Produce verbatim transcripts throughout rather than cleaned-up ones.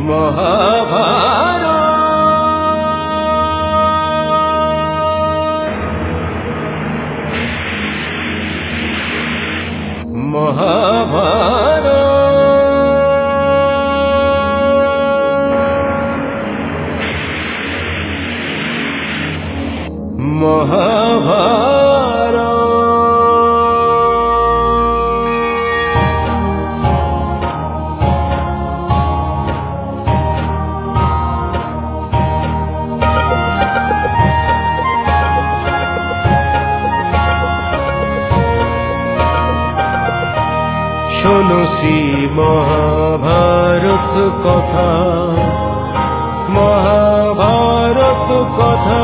মহাভারত মহাভারত মহাভারত শোনো শ্রী মহাভারত কথা, মহাভারত কথা,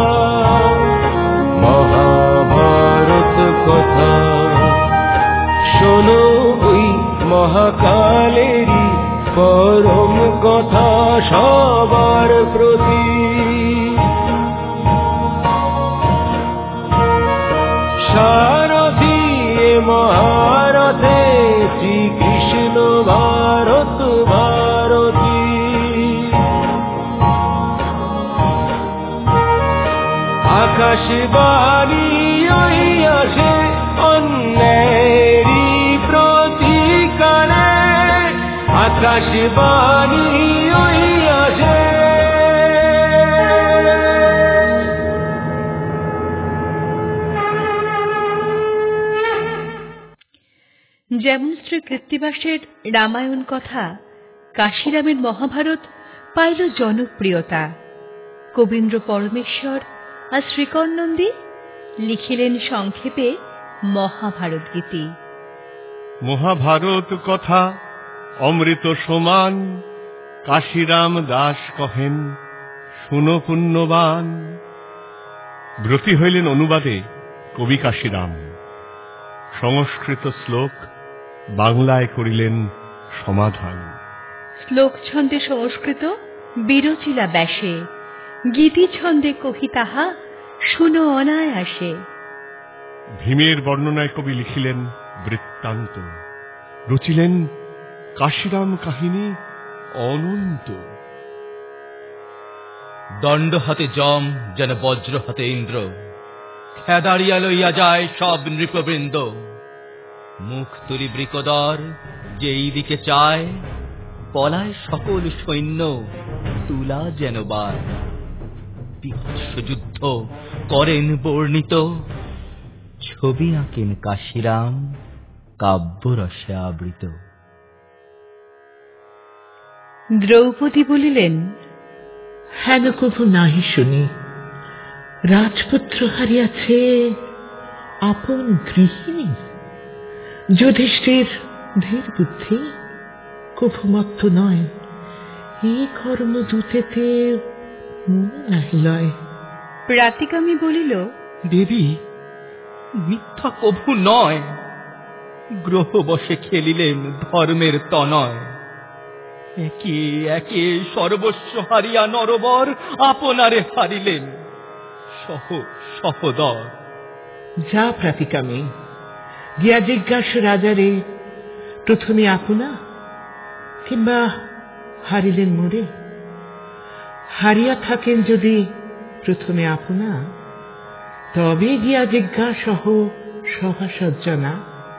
মহাভারত কথা। শোনো ওই মহাকালেরই পরম কথা সবার প্রতি। সারথি এ মহারথে শ্রীকৃষ্ণ ভারত ভারতী। আকাশবাণী ওই আসে অন্যেরই প্রতিকারে, আকাশবাণী ওই আসে। যেমন শ্রী কৃত্তিবাসের রামায়ণ কথা কাশিরামের মহাভারত পাইল জনপ্রিয়তা, কবীন্দ্র পরমেশ্বর আর শ্রীকর নন্দী লিখিলেন সংক্ষেপে মহাভারত গীতি। মহাভারত কথা অমৃত সমান, কাশিরাম দাস কহেন শুনো পুণ্যবান। ব্রতী হইলেন অনুবাদে কবি কাশিরাম। সংস্কৃত শ্লোক বাংলায় করিলেন সমাধান। শ্লোক ছন্দে সংস্কৃত বিরচিলা ব্যাসে, গীতি ছন্দে কহি তাহা শুনো অনায়াসে। ভীমের বর্ণনায় কবি লিখিলেন বৃত্তান্ত, রচিলেন কাশিরাম কাহিনী অনন্ত। দণ্ড হাতে যম যেন বজ্র হাতে ইন্দ্র, খেদারিয়া লইয়া যায় সব নৃপবৃন্দ। মুখ তুলি বৃকদর যেই দিকে চায়, পলায় সকল সৈন্য তুলা যেন বার। বিভৎস যুদ্ধ করেন বর্ণিত, ছবি আঁকেন কাশিরাম কাব্যরসে আবৃত। দ্রৌপদী বলিলেন, হেন কভু নাহি শুনি, রাজপুত্র হারিয়াছে আপন গৃহিণী। যুধিষ্ঠির ধীর বুদ্ধি কভু মত্ত নয়, এই কর্ম দূতেতে মনে নাহি লয়। প্রাতিকামী বলিল, দেবী মিথ্যা কভু নয়, গ্রহ বসে খেলিলেন ধর্মের তনয়। একে একে সর্বস্ব হারিয়া নরবর আপনারে হারিলেন সহ সহদর। যা প্রাতিকামী, গিয়া জিজ্ঞাস রাজারে, প্রথমে আপনা কিংবা হারিলেন মোরে? হারিয়া থাকেন যদি প্রথমে আপনা, তবে গিয়া জিজ্ঞাসহ সভাসজ্জনা।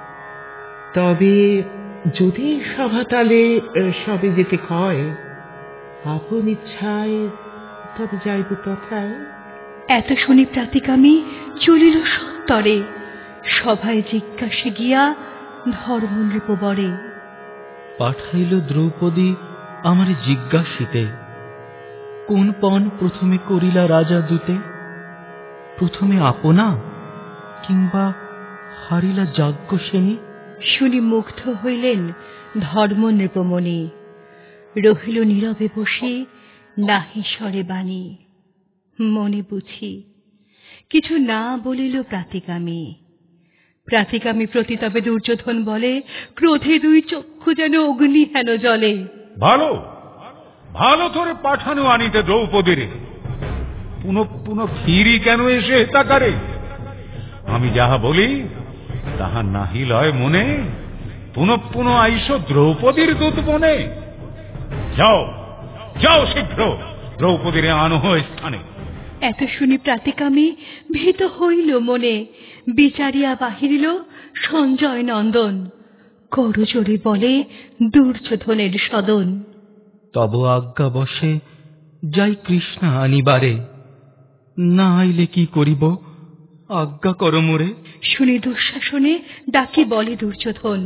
তবে যদি সভাতালে সবে যেতে কয়, আপন ইচ্ছায় তবে যাইব তথায়। এত শুনি প্রাতিকামী চলিল সত্তরে, সভায় জিজ্ঞাসে গিয়া ধর্ম নৃপবরে। পাঠাইল দ্রৌপদী আমার জিজ্ঞাসিতে, কোন পণ প্রথমে করিলা রাজা দূতে? প্রথমে আপনা কিংবা হারিলা যাজ্ঞসেনী? শুনি মুগ্ধ হইলেন ধর্ম নৃপমণি, রহিল নীরবে বসে নাহি স্বরে বাণী। মনে বুঝি কিছু না বলিল প্রাতিকামী। প্রাতিকামী প্রতি তবে দুর্যোধন বলে, ক্রোধে দুই চক্ষু যেন অগ্নি হেন জলে। ভালো ভালো তোরে পাঠানো আনিতে দ্রৌপদীর, পুনঃ পুনঃ ফিরি কেন এসে তাকারে? আমি যাহা বলি তাহা নাহি লয় মনে, পুনঃ পুনঃ আইস দ্রৌপদীর দূত বনে। যাও যাও শীঘ্র দ্রৌপদীর আনহ স্থানে। এত শুনি প্রাতিকামে ভীত হইল মনে, বিচারিয়া বাহিরিল সঞ্জয় নন্দন, করজোড়ে বলে দুর্যোধনের সদন। তব আজ্ঞা বসে যাই কৃষ্ণা আনিবারে, না আইলে কি করিব আজ্ঞা কর মোরে। শুনি দুঃশাসনে ডাকি বলে দুর্যোধন,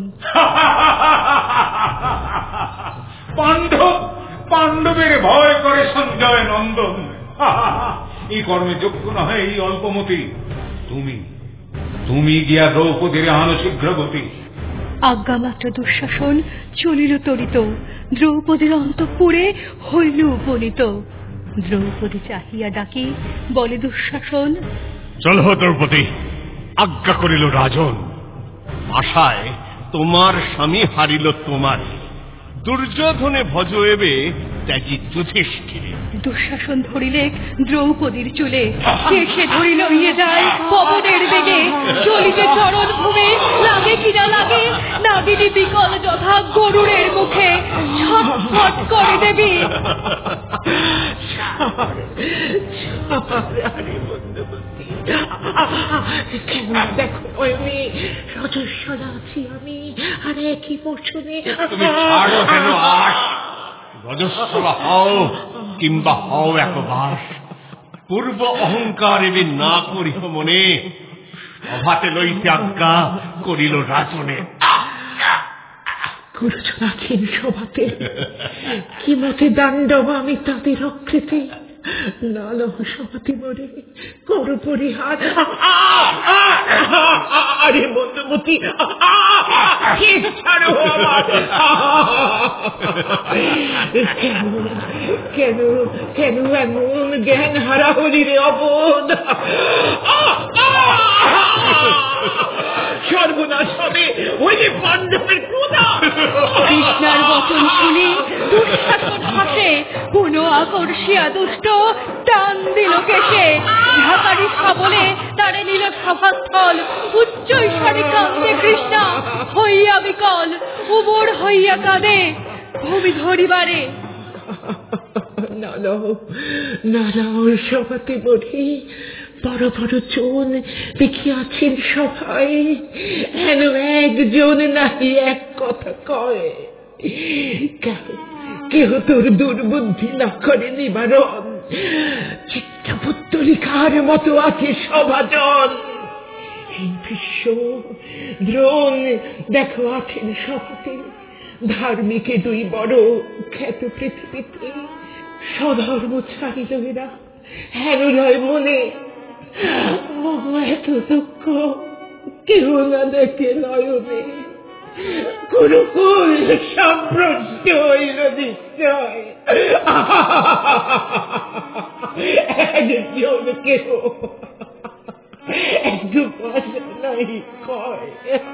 পাণ্ডব পাণ্ডবের ভয় করে সঞ্জয় নন্দন, এই কর্মে যোগ্য নহে এই অল্পমতি। তুমি তুমি গিয়া দ্রৌপদীর আনো শীঘ্র গতি। আজ্ঞামাত্র দুঃশাসন চলিল তরিত, দ্রৌপদীর অন্তঃপুরে হইল উপনীত। দ্রৌপদী চাহিয়া ডাকি বলে দুঃশাসন, চলো দ্রৌপদী, আজ্ঞা করিল রাজন। আশায় তোমার স্বামী হারিল তোমার, দুর্যোধনে ভজ এবে ত্যাগী যুধিষ্ঠিরে। দুঃশাসন ধরিলে দ্রৌপদীর চুলে, শেষে ধরিল ইয়ে যায় পবনের বেগে। চলিতে চরণ ভূমে লাগে কিনা লাগে, নাগিনী বিকল যথা গরুড়ের মুখে। ছটফট করে দেবী, দেখো আমি রজস্বলা আছি আমি, আর একই বছরে তুমি ছাড়ো হেন আশ, রজস্বলা হও কিংবা হও একবার, পূর্ব অহংকার এবে না করিহ মনে। সভাতে লইতে আজ্ঞা করিল রাজনে। গুরুজন আছেন সভাতে, কি মতে দাণ্ডব আমি তাদের অকৃতে। নালহ সভাতে মরে করু পরিহার। আরে মন্দমতি, ছাড়ো আমার। কেন কেন কেন এমন জ্ঞান হারা হলি রে অবোধ? সর্বনাশ হবে ওই যে পাণ্ডবের ক্রোধা। কৃষ্ণার বচন শুনি দুঃশাসন হাসে, পুনঃ আকর্ষিয়া দুষ্ট টান দিল কেশে। ঢাকারি সাবলে তারে নিল সভাস্থল, উচ্চ ঈশ্বরে কান্দে কৃষ্ণা হইয়া বিকল। উবর হইয়া কাঁদে ভূমি ধরিবারে। নালহ নালহ সভাতে মরি, বড় বড় জন দেখিয়াছেন সভায়, হেন একজন নাহি এক কথা কয়। কেহ তোর দুর্বুদ্ধি না করে নিবারণ, চিত্তপুত্তলিকার মতো আছে সভাজন। এই ভীষ্ম দ্রোণ দেখো আছেন সভাতে, ধার্মিকে দুই বড় খ্যাত পৃথিবীতে। স্বধর্ম ছাড়িল এরা, হেন রয় মনে। এত দুঃখ কেহ না দেখে নয়নে, গুরুকুল সম্ভ্রষ্ট হইল নিশ্চয়। একজন কেহ একটু পয়সা নাই কয়।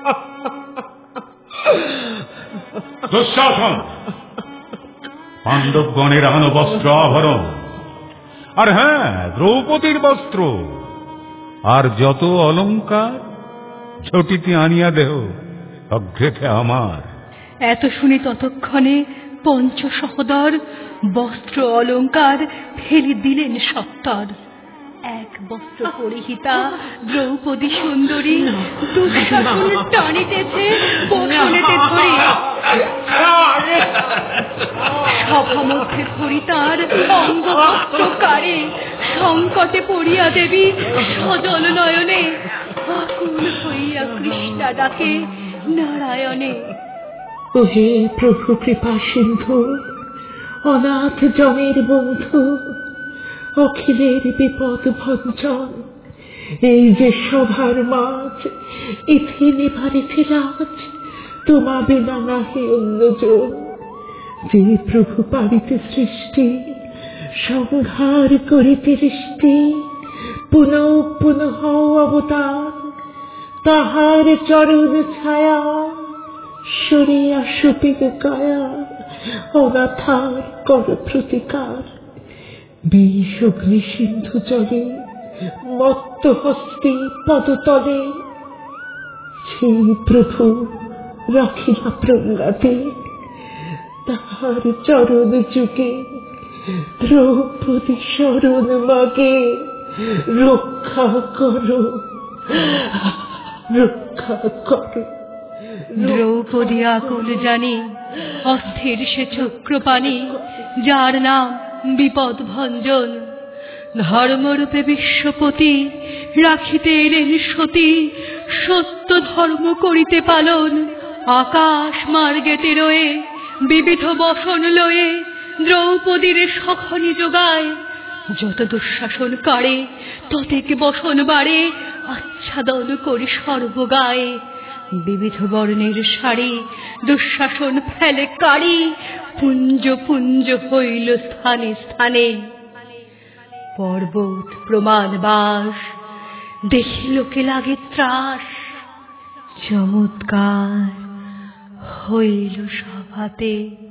দুঃশাসন, পাণ্ডবগণের আনো বস্ত্র আভরণ, আর হ্যাঁ দ্রৌপদীর বস্ত্র, আর যত অলঙ্কার ঝটিতে আনিয়া দেহ অগ্রেতে আমার। এত শুনি ততক্ষণে পঞ্চ সহোদর বস্ত্র অলঙ্কার ফেলে দিলেন সত্তর। এক বস্ত্র পরিহিতা দ্রৌপদী সুন্দরী, দুঃশাসন টানিতেছে বসনেতে ধরি। সভা মধ্যে ধরি তার অঙ্গবস্ত্র কারে, সংকটে পড়িয়া দেবী সজল নয়নে। আকুল হইয়া কৃষ্ণা ডাকে নারায়ণে। ওহে প্রভু কৃপা সিন্ধু, অনাথ জনের বন্ধু, অখিলের বিপদ ভঞ্জন। এই যে সভার মাঝ, ইথে নিভারেছে রাজ, তোমা বিনা নাহি অন্যজন। যে প্রভু পারিতে সৃষ্টি, সংহার করিতে সৃষ্টি, পুনঃ পুনঃ অবতার, তাহার চরণ ছায়া সরিয়া সুপিক কায়া, অনাথার কর প্রতিকার। বিষ অগ্নি সিন্ধু জলে, মত্ত হস্তি পদতলে, সেই প্রভু রাখিলা প্রহ্লাদে, তাহার চরণ যুগে দ্রৌপদী শরণ মাকে রক্ষা করো, রক্ষা করো। দ্রৌপদী আকুল জানি, অস্থির সে চক্রপাণি, যার নাম বিপদ ভঞ্জন। ধর্মরূপে বিশ্বপতি রাখিতে এলেন সতী, সত্য ধর্ম করিতে পালন। আকাশ মার্গেতে রয়ে বিবিধ বসন লয়ে দ্রৌপদীর সখনি যোগায়। যত দুঃশাসন কারে ততেক বসন বাড়ে, আচ্ছাদন করি সর্বগায়ে। বিবিধ বর্ণের শাড়ি দুঃশাসন ফেলে কাড়ি, পুঞ্জ পুঞ্জ হইল স্থানে স্থানে। পর্বত প্রমাণ বাস দেখি লোকে লাগে ত্রাস, চমৎকার হইল সভাতে।